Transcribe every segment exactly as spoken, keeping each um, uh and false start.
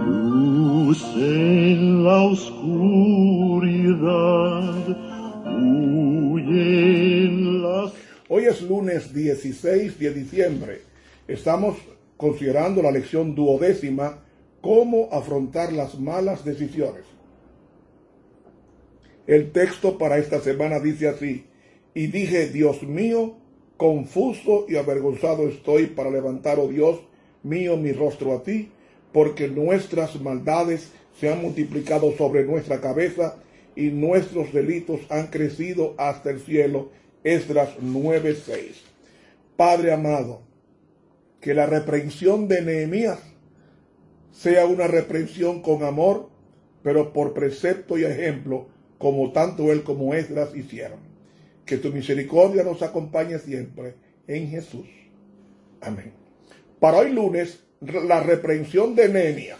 Luz en la oscuridad, huyen las... Hoy es lunes dieciséis de diciembre. Estamos considerando la lección duodécima, cómo afrontar las malas decisiones. El texto para esta semana dice así: y dije, Dios mío, confuso y avergonzado estoy para levantar, oh Dios mío, mi rostro a ti, porque nuestras maldades se han multiplicado sobre nuestra cabeza y nuestros delitos han crecido hasta el cielo. Esdras nueve seis. Padre amado, que la reprensión de Nehemías sea una reprensión con amor, pero por precepto y ejemplo, como tanto él como Esdras hicieron. Que tu misericordia nos acompañe siempre en Jesús. Amén. Para hoy lunes, la reprensión de Nehemías.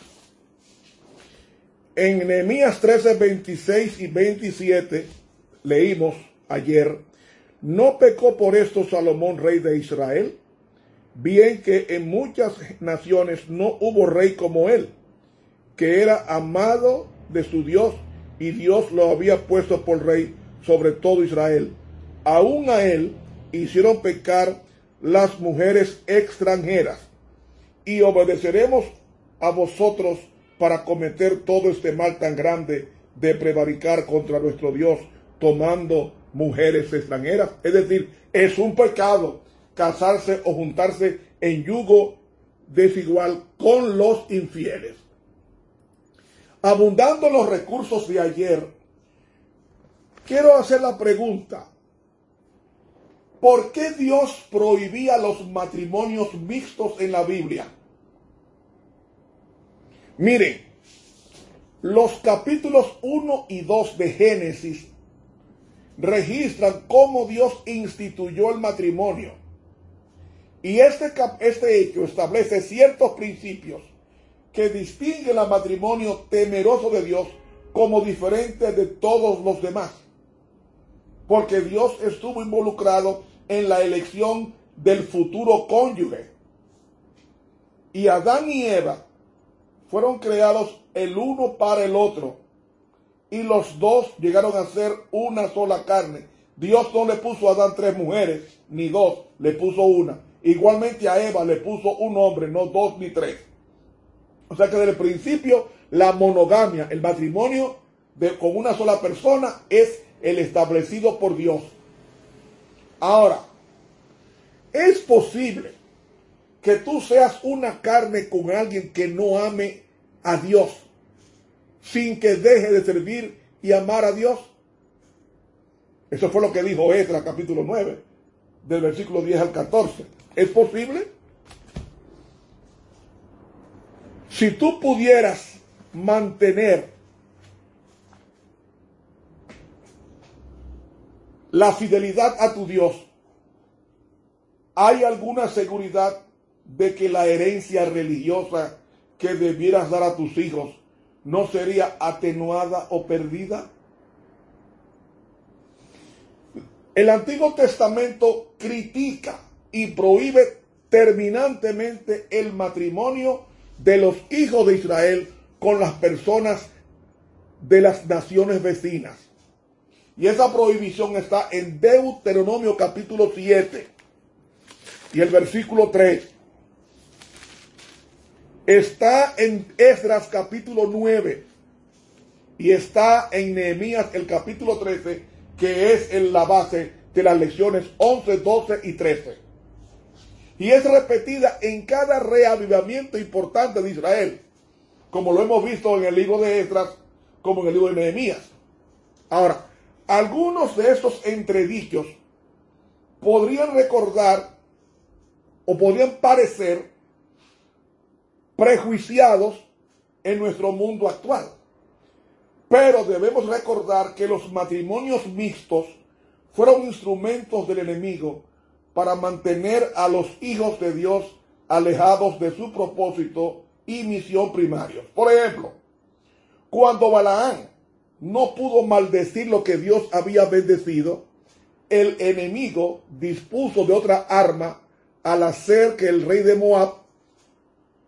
En Nehemías trece, veintiséis y veintisiete leímos ayer: ¿no pecó por esto Salomón, rey de Israel? Bien que en muchas naciones no hubo rey como él, que era amado de su Dios, y Dios lo había puesto por rey sobre todo Israel. Aún a él hicieron pecar las mujeres extranjeras, y obedeceremos a vosotros para cometer todo este mal tan grande de prevaricar contra nuestro Dios tomando mujeres extranjeras. Es decir, es un pecado casarse o juntarse en yugo desigual con los infieles. Abundando los recursos de ayer, quiero hacer la pregunta: ¿por qué Dios prohibía los matrimonios mixtos en la Biblia? Miren, los capítulos uno y dos de Génesis registran cómo Dios instituyó el matrimonio. Y este, este hecho establece ciertos principios que distinguen al matrimonio temeroso de Dios como diferente de todos los demás. Porque Dios estuvo involucrado en la elección del futuro cónyuge. Y Adán y Eva fueron creados el uno para el otro, y los dos llegaron a ser una sola carne. Dios no le puso a Adán tres mujeres, ni dos, le puso una. Igualmente a Eva le puso un hombre, no dos ni tres. O sea que desde el principio la monogamia, el matrimonio de, con una sola persona, es el establecido por Dios. Ahora, es posible que tú seas una carne con alguien que no ame a Dios, sin que deje de servir y amar a Dios. Eso fue lo que dijo Esdras capítulo nueve, del versículo diez al catorce. ¿Es posible? Si tú pudieras mantener la fidelidad a tu Dios, ¿hay alguna seguridad de que la herencia religiosa que debieras dar a tus hijos no sería atenuada o perdida? El Antiguo Testamento critica y prohíbe terminantemente el matrimonio de los hijos de Israel con las personas de las naciones vecinas. Y esa prohibición está en Deuteronomio capítulo siete y el versículo tres. Está en Esdras capítulo nueve y está en Nehemías el capítulo trece, que es en la base de las lecciones once, doce y trece. Y es repetida en cada reavivamiento importante de Israel, como lo hemos visto en el libro de Esdras, como en el libro de Nehemías. Ahora, algunos de estos entredichos podrían recordar o podrían parecer prejuiciados en nuestro mundo actual. Pero debemos recordar que los matrimonios mixtos fueron instrumentos del enemigo para mantener a los hijos de Dios alejados de su propósito y misión primarios. Por ejemplo, cuando Balaán no pudo maldecir lo que Dios había bendecido, el enemigo dispuso de otra arma al hacer que el rey de Moab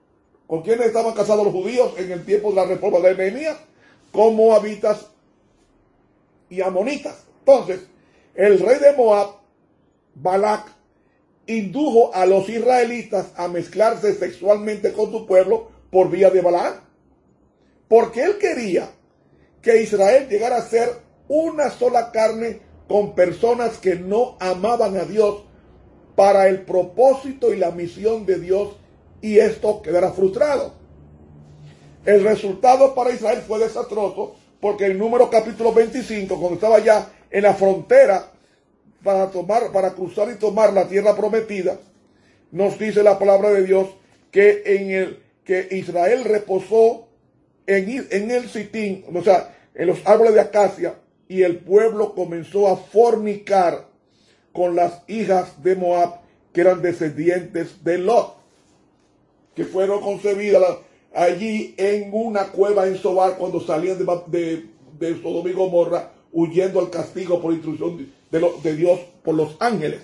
¿Con quiénes estaban casados los judíos en el tiempo de la reforma de Nehemías? Con moabitas y amonitas. Entonces, el rey de Moab, Balac, indujo a los israelitas a mezclarse sexualmente con su pueblo por vía de Balaam, porque él quería que Israel llegara a ser una sola carne con personas que no amaban a Dios para el propósito y la misión de Dios, y esto quedara frustrado. El resultado para Israel fue desastroso, porque en Números capítulo veinticinco, cuando estaba ya en la frontera para tomar, para cruzar y tomar la tierra prometida, nos dice la palabra de Dios que en el que Israel reposó en, en el Sitín, o sea, en los árboles de acacia, y el pueblo comenzó a fornicar con las hijas de Moab, que eran descendientes de Lot, que fueron concebidas allí en una cueva en Sobar cuando salían de, de, de Sodoma y Gomorra, huyendo al castigo por instrucción de, lo, de Dios por los ángeles.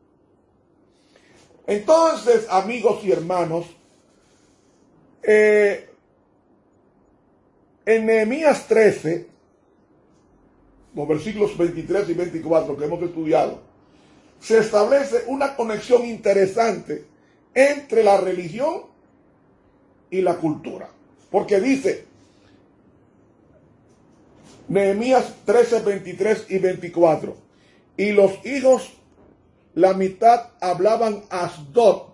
Entonces, amigos y hermanos, eh, en Nehemías trece, los versículos veintitrés y veinticuatro que hemos estudiado, se establece una conexión interesante entre la religión y la cultura. Porque dice, Nehemías trece, veintitrés y veinticuatro, y los hijos, la mitad hablaban Asdod,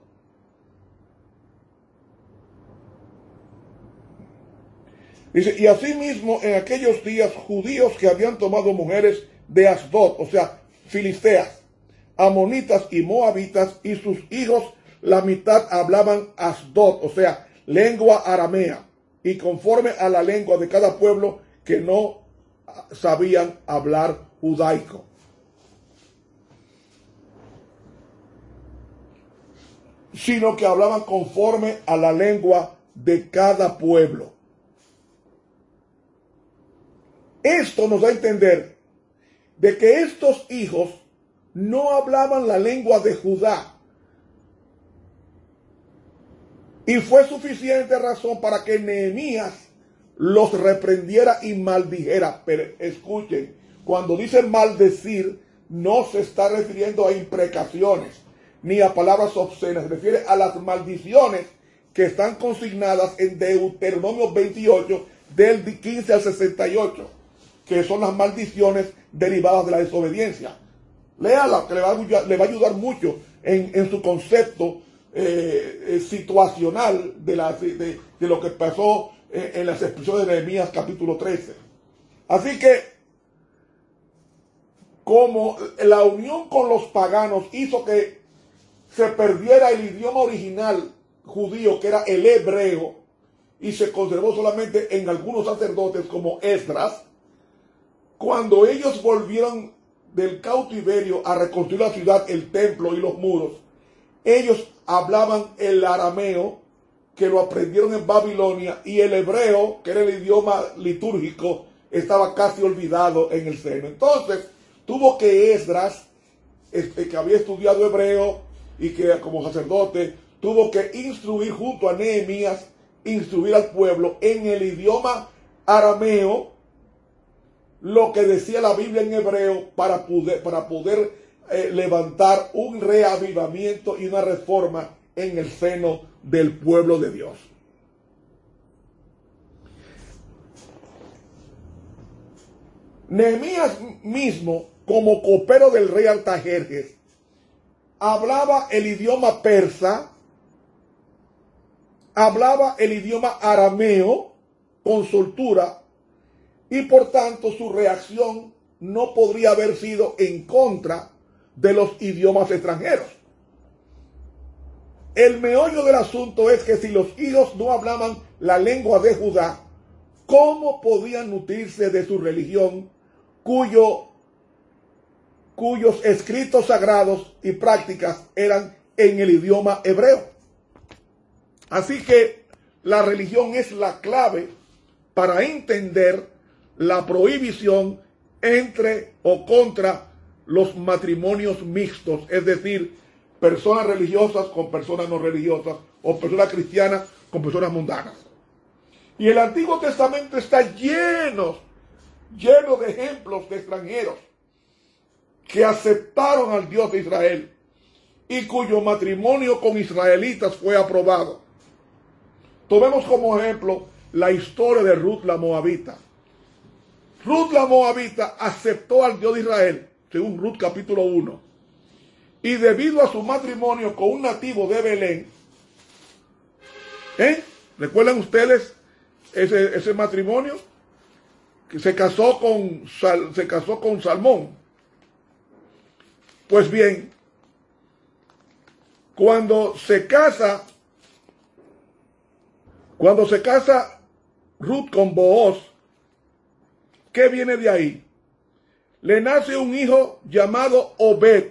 dice, y asimismo en aquellos días judíos que habían tomado mujeres de Asdod, o sea, filisteas, amonitas y moabitas, y sus hijos la mitad hablaban Asdod, o sea, lengua aramea, y conforme a la lengua de cada pueblo que no sabían hablar judaico. Sino que hablaban conforme a la lengua de cada pueblo. Esto nos da a entender de que estos hijos no hablaban la lengua de Judá. Y fue suficiente razón para que Nehemías los reprendiera y maldijera. Pero escuchen, cuando dice maldecir, no se está refiriendo a imprecaciones ni a palabras obscenas, se refiere a las maldiciones que están consignadas en Deuteronomio veintiocho, del quince al sesenta y ocho, que son las maldiciones derivadas de la desobediencia. Léala, que le va a, le va a ayudar mucho en, en su concepto eh, eh, situacional de, la, de, de lo que pasó eh, en las expresiones de Nehemías capítulo trece. Así que, como la unión con los paganos hizo que se perdiera el idioma original judío, que era el hebreo, y se conservó solamente en algunos sacerdotes como Esdras, cuando ellos volvieron del cautiverio a reconstruir la ciudad, el templo y los muros, ellos hablaban el arameo, que lo aprendieron en Babilonia, y el hebreo, que era el idioma litúrgico, estaba casi olvidado en el seno. Entonces, tuvo que Esdras, este, que había estudiado hebreo y que como sacerdote, tuvo que instruir junto a Nehemías, instruir al pueblo en el idioma arameo, lo que decía la Biblia en hebreo, para poder, para poder eh, levantar un reavivamiento y una reforma en el seno del pueblo de Dios. Nehemías mismo, como copero del rey Artajerjes, hablaba el idioma persa, hablaba el idioma arameo con soltura, y por tanto su reacción no podría haber sido en contra de los idiomas extranjeros. El meollo del asunto es que si los hijos no hablaban la lengua de Judá, ¿cómo podían nutrirse de su religión, cuyo, cuyos escritos sagrados y prácticas eran en el idioma hebreo? Así que la religión es la clave para entender la prohibición entre o contra los matrimonios mixtos, es decir, personas religiosas con personas no religiosas, o personas cristianas con personas mundanas. Y el Antiguo Testamento está lleno, lleno de ejemplos de extranjeros que aceptaron al Dios de Israel y cuyo matrimonio con israelitas fue aprobado. Tomemos como ejemplo la historia de Ruth la Moabita. Ruth la Moabita aceptó al Dios de Israel, según Ruth capítulo uno. Y debido a su matrimonio con un nativo de Belén, ¿eh? ¿Recuerdan ustedes ese, ese matrimonio? Que se casó con, se casó con Salmón. Pues bien, cuando se casa, cuando se casa Ruth con Booz, ¿qué viene de ahí? Le nace un hijo llamado Obed.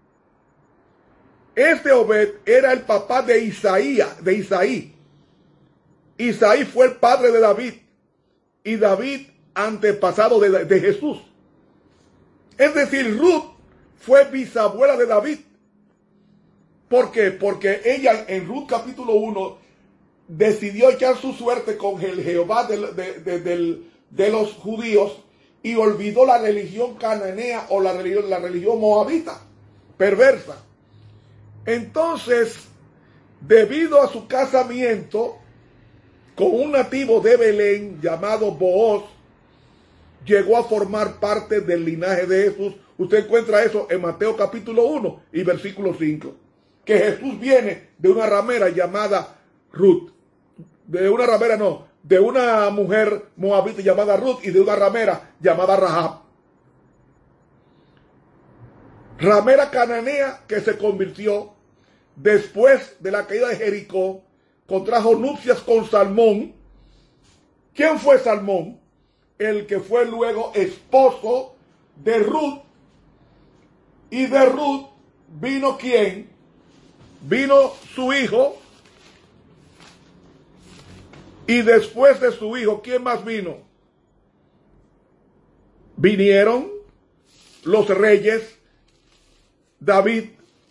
Este Obed era el papá de Isaías, de Isaí. Isaí fue el padre de David y David antepasado de, de Jesús. Es decir, Ruth fue bisabuela de David. ¿Por qué? Porque ella en Ruth capítulo uno decidió echar su suerte con el Jehová de, de, de, de, de los judíos y olvidó la religión cananea o la religión, la religión moabita, perversa. Entonces, debido a su casamiento con un nativo de Belén llamado Booz, llegó a formar parte del linaje de Jesús. Usted encuentra eso en Mateo capítulo uno y versículo cinco. Que Jesús viene de una ramera llamada Ruth. De una ramera no, de una mujer moabita llamada Ruth y de una ramera llamada Rahab. Ramera cananea que se convirtió después de la caída de Jericó, contrajo nupcias con Salmón. ¿Quién fue Salmón? El que fue luego esposo de Ruth. Y de Ruth vino ¿quién? Vino su hijo. Y después de su hijo, ¿quién más vino? Vinieron los reyes. David,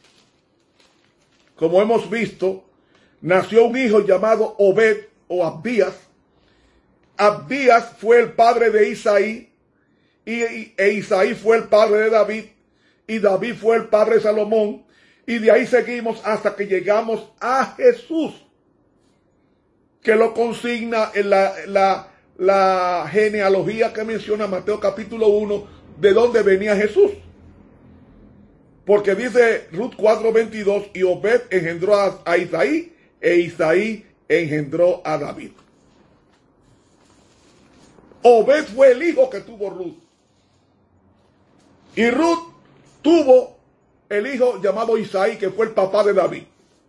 como hemos visto, nació un hijo llamado Obed o Abdías. Abdías fue el padre de Isaí, y, e Isaí fue el padre de David, y David fue el padre de Salomón, y de ahí seguimos hasta que llegamos a Jesús, que lo consigna en la, la, la genealogía que menciona Mateo capítulo uno, de dónde venía Jesús. Porque dice Ruth cuatro veintidós, y Obed engendró a, a Isaí, e Isaí engendró a David. Obed fue el hijo que tuvo Ruth. Y Ruth tuvo el hijo llamado Isaí, que fue el papá de David.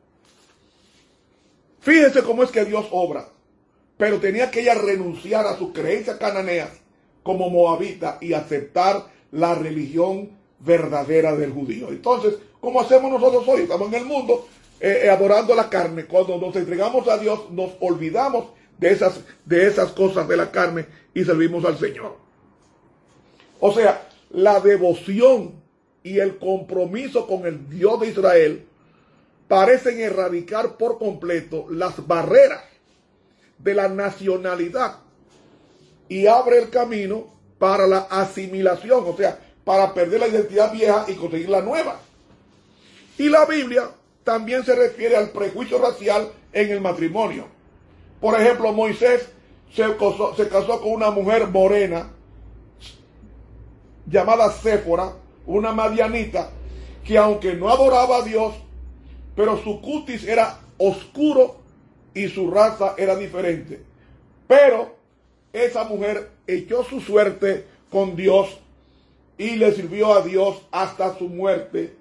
Fíjense cómo es que Dios obra. Pero tenía que ella renunciar a sus creencias cananeas como moabita y aceptar la religión verdadera del judío. Entonces, ¿cómo hacemos nosotros hoy? Estamos en el mundo eh, adorando la carne. Cuando nos entregamos a Dios, nos olvidamos de esas, de esas cosas de la carne y servimos al Señor. O sea, la devoción y el compromiso con el Dios de Israel parecen erradicar por completo las barreras de la nacionalidad y abre el camino para la asimilación, o sea, para perder la identidad vieja y conseguir la nueva. Y la Biblia también se refiere al prejuicio racial en el matrimonio. Por ejemplo, Moisés se casó, se casó con una mujer morena llamada Séfora, una madianita, que aunque no adoraba a Dios, pero su cutis era oscuro y su raza era diferente. Pero esa mujer echó su suerte con Dios y le sirvió a Dios hasta su muerte,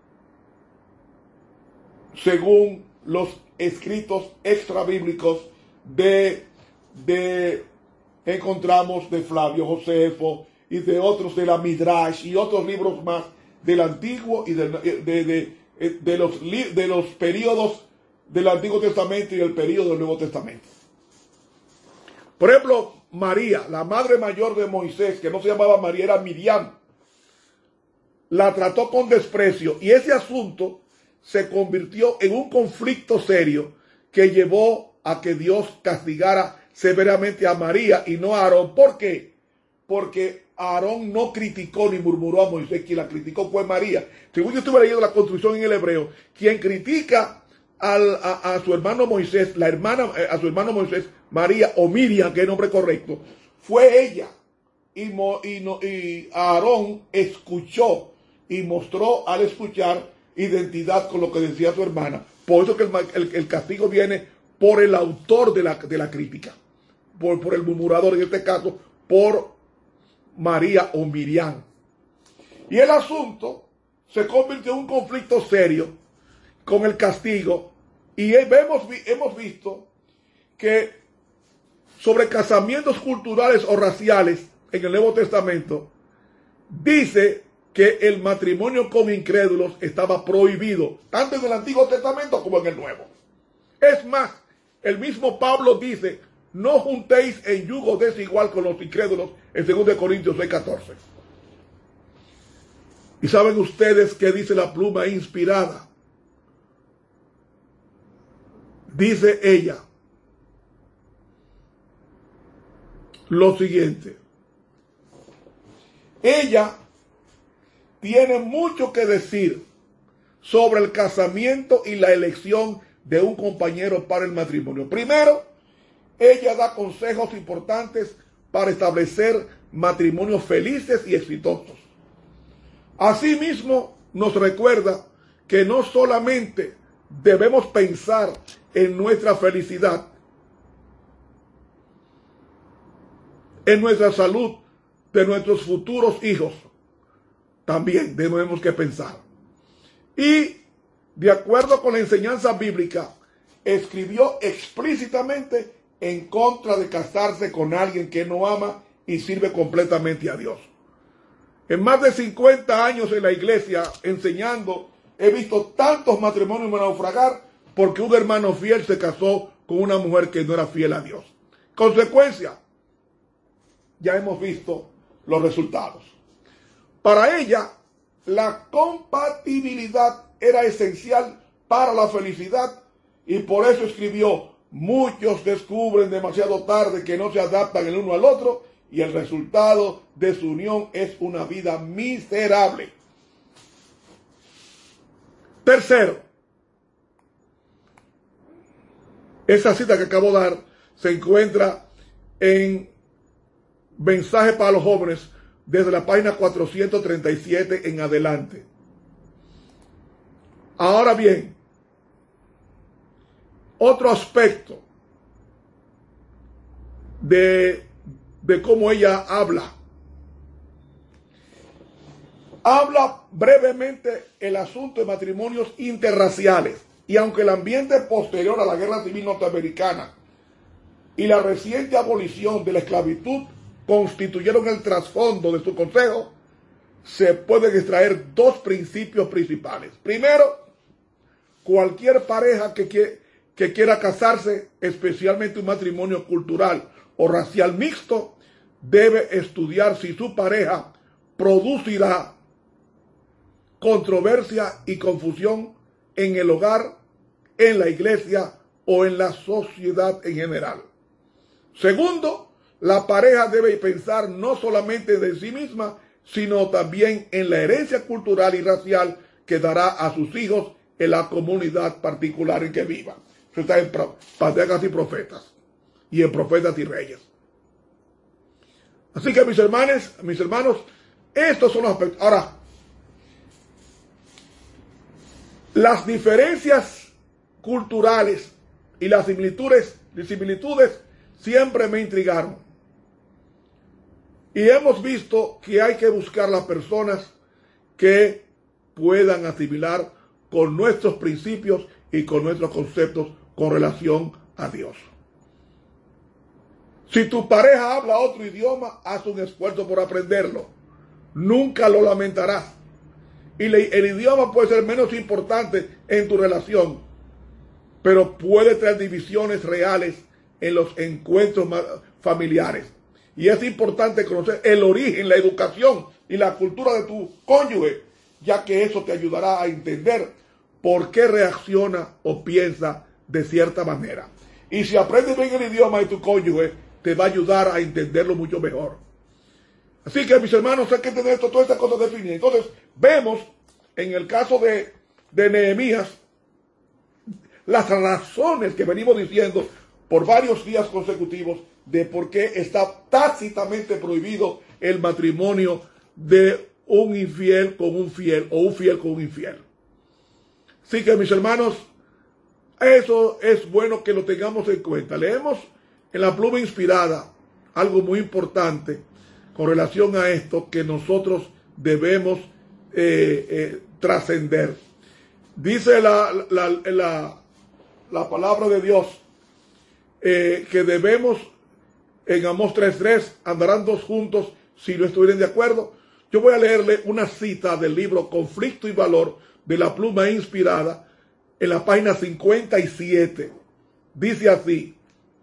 según los escritos extrabíblicos de, de encontramos de Flavio Josefo y de otros de la Midrash y otros libros más del Antiguo y del, de, de, de, de, los, de los periodos del Antiguo Testamento y el periodo del Nuevo Testamento. Por ejemplo, María, la madre mayor de Moisés, que no se llamaba María, era Miriam, la trató con desprecio y ese asunto se convirtió en un conflicto serio que llevó a que Dios castigara severamente a María y no a Aarón. ¿Por qué? Porque Aarón no criticó ni murmuró a Moisés, quien la criticó fue María. Según yo estuve leyendo la construcción en el hebreo, quien critica al, a, a su hermano Moisés, la hermana, a su hermano Moisés, María o Miriam, que es el nombre correcto, fue ella. Y, Mo, y, no, y Aarón escuchó y mostró al escuchar identidad con lo que decía su hermana. Por eso que el, el, el castigo viene por el autor de la, de la crítica, por, por el murmurador, en este caso, por María o Miriam. Y el asunto se convirtió en un conflicto serio con el castigo. Y hemos, hemos visto que sobre casamientos culturales o raciales en el Nuevo Testamento dice que el matrimonio con incrédulos estaba prohibido, tanto en el Antiguo Testamento como en el Nuevo. Es más, el mismo Pablo dice: no juntéis en yugo desigual con los incrédulos, en dos Corintios seis catorce. ¿Y saben ustedes qué dice la pluma inspirada? Dice ella lo siguiente: ella tiene mucho que decir sobre el casamiento y la elección de un compañero para el matrimonio. Primero, ella da consejos importantes para establecer matrimonios felices y exitosos. Asimismo, nos recuerda que no solamente debemos pensar en nuestra felicidad, en nuestra salud, de nuestros futuros hijos, también debemos que pensar. Y de acuerdo con la enseñanza bíblica, escribió explícitamente en contra de casarse con alguien que no ama y sirve completamente a Dios. En más de cincuenta años en la iglesia enseñando, he visto tantos matrimonios naufragar porque un hermano fiel se casó con una mujer que no era fiel a Dios. Consecuencia, ya hemos visto los resultados. Para ella, la compatibilidad era esencial para la felicidad y por eso escribió: muchos descubren demasiado tarde que no se adaptan el uno al otro y el resultado de su unión es una vida miserable. Tercero, esa cita que acabo de dar se encuentra en Mensaje para los Jóvenes desde la página cuatrocientos treinta y siete en adelante. Ahora bien, otro aspecto de, de cómo ella habla. Habla brevemente el asunto de matrimonios interraciales. Y aunque el ambiente posterior a la Guerra Civil Norteamericana y la reciente abolición de la esclavitud constituyeron el trasfondo de su consejo, se pueden extraer dos principios principales. Primero, cualquier pareja que, que, que quiera casarse, especialmente un matrimonio cultural o racial mixto, debe estudiar si su pareja producirá controversia y confusión en el hogar, en la iglesia o en la sociedad en general. Segundo, la pareja debe pensar no solamente de sí misma, sino también en la herencia cultural y racial que dará a sus hijos en la comunidad particular en que vivan. Eso está en Patriarcas y Profetas y en Profetas y Reyes. Así que mis hermanos, mis hermanos, estos son los aspectos. Ahora, las diferencias culturales y las similitudes, similitudes siempre me intrigaron. Y hemos visto que hay que buscar las personas que puedan asimilar con nuestros principios y con nuestros conceptos con relación a Dios. Si tu pareja habla otro idioma, haz un esfuerzo por aprenderlo. Nunca lo lamentarás. Y le, el idioma puede ser menos importante en tu relación, pero puede traer divisiones reales en los encuentros familiares. Y es importante conocer el origen, la educación y la cultura de tu cónyuge, ya que eso te ayudará a entender por qué reacciona o piensa de cierta manera. Y si aprendes bien el idioma de tu cónyuge, te va a ayudar a entenderlo mucho mejor. Así que, mis hermanos, hay que tener esto, todas estas cosas definidas. Entonces, vemos en el caso de, de Nehemías las razones que venimos diciendo por varios días consecutivos de por qué está tácitamente prohibido el matrimonio de un infiel con un fiel o un fiel con un infiel. Así que, mis hermanos, eso es bueno que lo tengamos en cuenta. Leemos en la pluma inspirada algo muy importante con relación a esto que nosotros debemos eh, eh, trascender. Dice la, la, la, la palabra de Dios eh, que debemos, en Amós tres tres, andarán dos juntos si no estuvieran de acuerdo. Yo voy a leerle una cita del libro Conflicto y Valor de la pluma inspirada en la página cincuenta y siete. Dice así: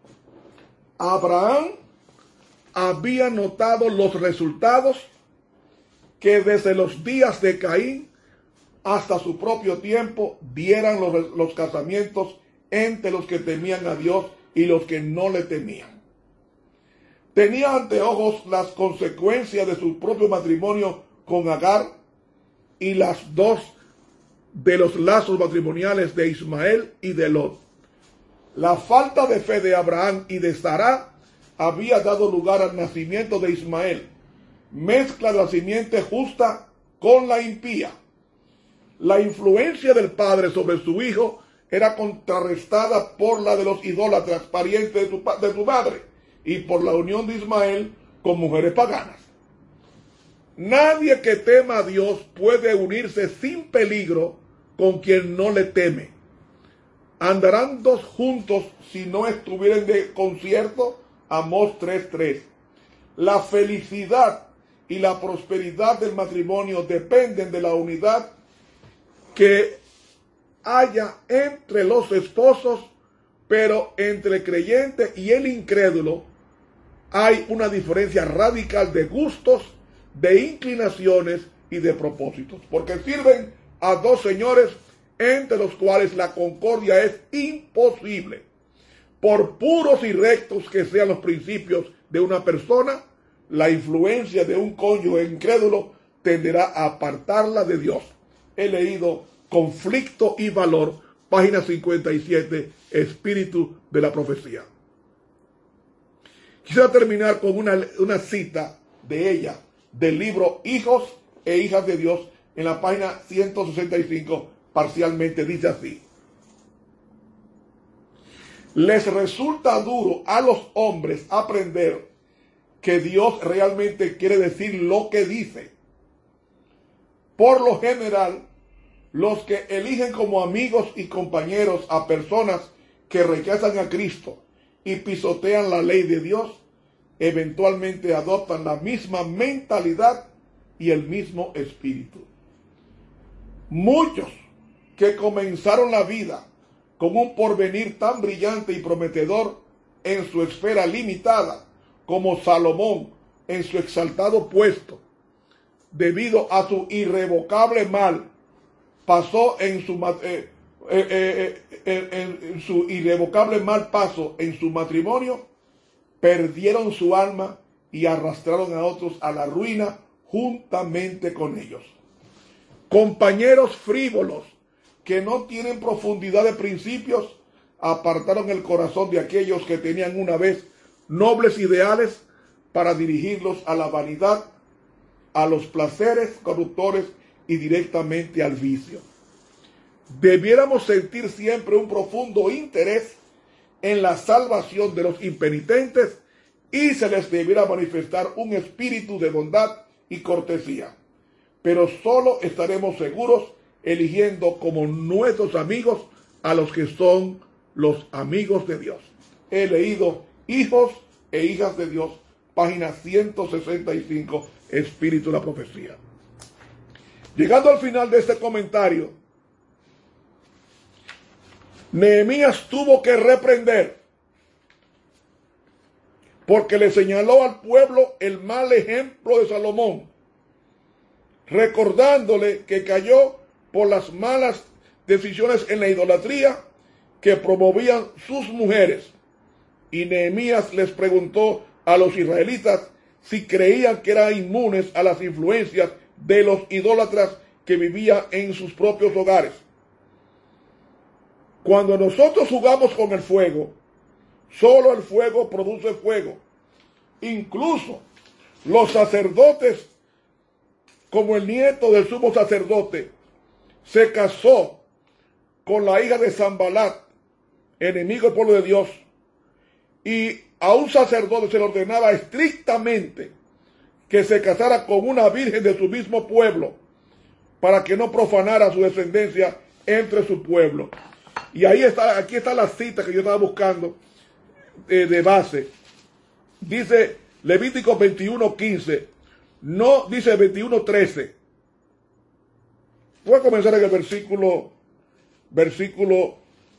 Abraham había notado los resultados que desde los días de Caín hasta su propio tiempo dieran los, los casamientos entre los que temían a Dios y los que no le temían. Tenía ante ojos las consecuencias de su propio matrimonio con Agar y las dos de los lazos matrimoniales de Ismael y de Lot. La falta de fe de Abraham y de Sara había dado lugar al nacimiento de Ismael, mezcla de la simiente justa con la impía. La influencia del padre sobre su hijo era contrarrestada por la de los idólatras, parientes de su, de su madre, y por la unión de Ismael con mujeres paganas. Nadie que tema a Dios puede unirse sin peligro con quien no le teme. Andarán dos juntos si no estuvieran de concierto. Amós tres tres. La felicidad y la prosperidad del matrimonio dependen de la unidad que haya entre los esposos, pero entre el creyente y el incrédulo hay una diferencia radical de gustos, de inclinaciones y de propósitos, porque sirven a dos señores entre los cuales la concordia es imposible. Por puros y rectos que sean los principios de una persona, la influencia de un cónyuge incrédulo tenderá a apartarla de Dios. He leído Conflicto y Valor, página cincuenta y siete, Espíritu de la Profecía. Quisiera terminar con una, una cita de ella, del libro Hijos e Hijas de Dios, en la página ciento sesenta y cinco, parcialmente dice así: les resulta duro a los hombres aprender que Dios realmente quiere decir lo que dice. Por lo general, los que eligen como amigos y compañeros a personas que rechazan a Cristo y pisotean la ley de Dios, eventualmente adoptan la misma mentalidad y el mismo espíritu. Muchos que comenzaron la vida con un porvenir tan brillante y prometedor en su esfera limitada, como Salomón en su exaltado puesto, debido a su irrevocable mal, pasó en su, eh, eh, eh, eh, en, en su irrevocable mal paso en su matrimonio, perdieron su alma y arrastraron a otros a la ruina juntamente con ellos. Compañeros frívolos que no tienen profundidad de principios, apartaron el corazón de aquellos que tenían una vez nobles ideales para dirigirlos a la vanidad, a los placeres corruptores y directamente al vicio. Debiéramos sentir siempre un profundo interés en la salvación de los impenitentes y se les debiera manifestar un espíritu de bondad y cortesía. Pero solo estaremos seguros eligiendo como nuestros amigos a los que son los amigos de Dios. He leído Hijos e Hijas de Dios, página ciento sesenta y cinco, Espíritu de la Profecía. Llegando al final de este comentario, Nehemías tuvo que reprender porque le señaló al pueblo el mal ejemplo de Salomón, recordándole que cayó por las malas decisiones en la idolatría que promovían sus mujeres. Y Nehemías les preguntó a los israelitas si creían que eran inmunes a las influencias de los idólatras que vivían en sus propios hogares. Cuando nosotros jugamos con el fuego, solo el fuego produce fuego. Incluso los sacerdotes, como el nieto del sumo sacerdote, se casó con la hija de Sanbalat, enemigo del pueblo de Dios, y a un sacerdote se le ordenaba estrictamente que se casara con una virgen de su mismo pueblo, para que no profanara su descendencia entre su pueblo. Y ahí está, aquí está la cita que yo estaba buscando eh, de base. Dice Levítico veintiuno quince, no dice veintiuno trece. Voy a comenzar en el versículo, versículo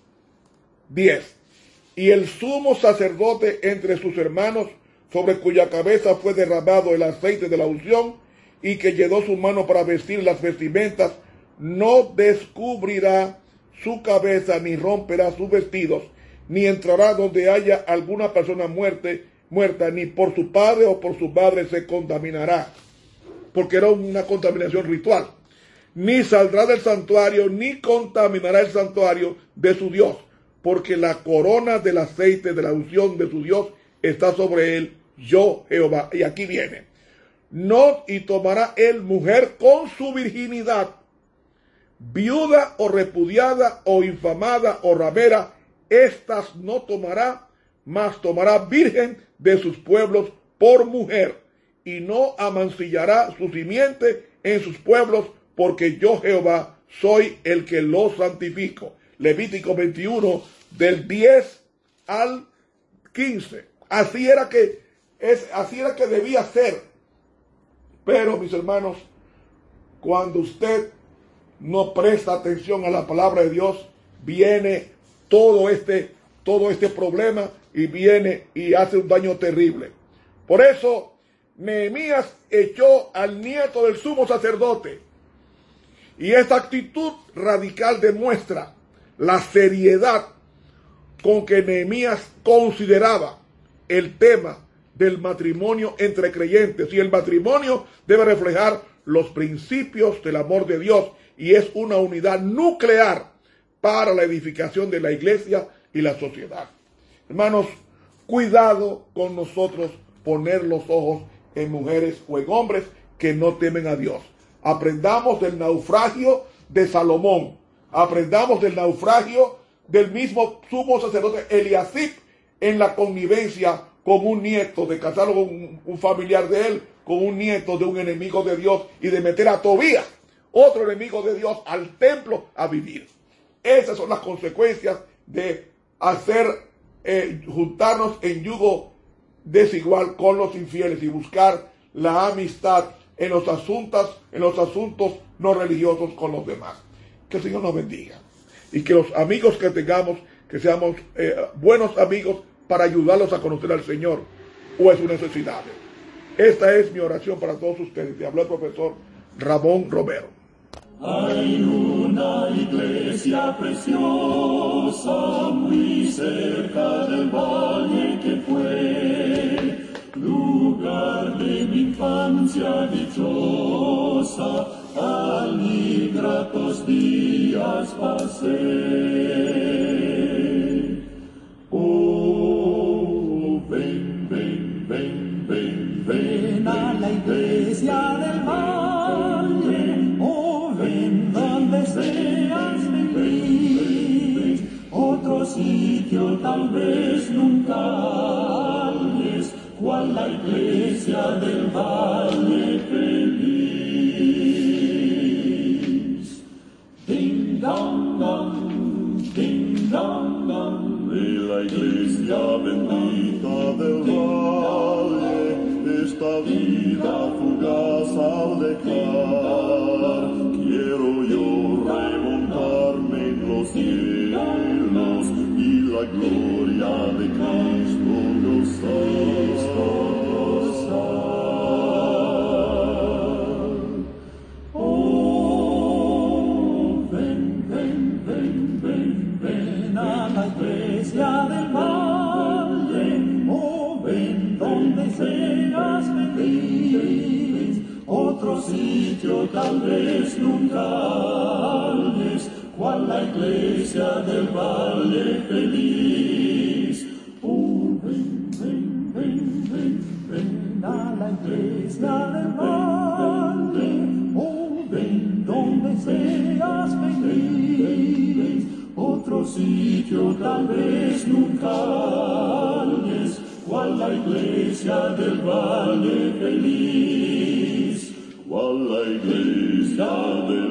diez. Y el sumo sacerdote entre sus hermanos, sobre cuya cabeza fue derramado el aceite de la unción, y que llenó su mano para vestir las vestimentas, no descubrirá su cabeza, ni romperá sus vestidos, ni entrará donde haya alguna persona muerte, muerta, ni por su padre o por su madre se contaminará, porque era una contaminación ritual. Ni saldrá del santuario, ni contaminará el santuario de su Dios, porque la corona del aceite de la unción de su Dios está sobre él, yo Jehová. Y aquí viene. No, y tomará él mujer con su virginidad, viuda o repudiada o infamada o ramera, estas no tomará, mas tomará virgen de sus pueblos por mujer, y no amancillará su simiente en sus pueblos, porque yo Jehová soy el que lo santifico. Levítico veintiuno, del diez al quince. Así era que, es, así era que debía ser. Pero, mis hermanos, cuando usted no presta atención a la palabra de Dios, viene todo este, todo este problema y viene y hace un daño terrible. Por eso, Nehemías echó al nieto del sumo sacerdote. Y esta actitud radical demuestra la seriedad con que Nehemías consideraba el tema del matrimonio entre creyentes. Y el matrimonio debe reflejar los principios del amor de Dios y es una unidad nuclear para la edificación de la iglesia y la sociedad. Hermanos, cuidado con nosotros poner los ojos en mujeres o en hombres que no temen a Dios. Aprendamos del naufragio de Salomón. Aprendamos del naufragio del mismo sumo sacerdote Eliasib en la connivencia con un nieto, de casarlo con un, un familiar de él, con un nieto de un enemigo de Dios, y de meter a Tobías, otro enemigo de Dios, al templo a vivir. Esas son las consecuencias de hacer, eh, juntarnos en yugo desigual con los infieles y buscar la amistad en los asuntos, en los asuntos no religiosos con los demás. Que el Señor nos bendiga. Y que los amigos que tengamos, que seamos eh, buenos amigos para ayudarlos a conocer al Señor o a sus necesidades. Esta es mi oración para todos ustedes. Te habló el profesor Ramón Romero. Hay una iglesia preciosa muy cerca del valle que fue lugar de mi infancia dichosa, allí gratos días pasé. Oh, ven, ven, ven, ven, ven a la iglesia del valle, oh, ven donde seas feliz, otro sitio tal vez nunca halles, cual la iglesia del valle feliz. Ding dong dong, ding dong dong, y la iglesia bendita del valle, esta vida fugaz al dejar, quiero yo remontarme en los cielos y la gloria de Cristo gozar. Oh, ven, ven, ven, ven, ven a la ven, donde seas feliz. Otro sitio tal vez nunca halles, cual la iglesia del valle feliz. Oh, ven, ven, ven, ven, ven a la iglesia del valle. Oh, ven, donde seas feliz. Otro sitio tal vez nunca halles, cual la iglesia del valle feliz. Cual la iglesia del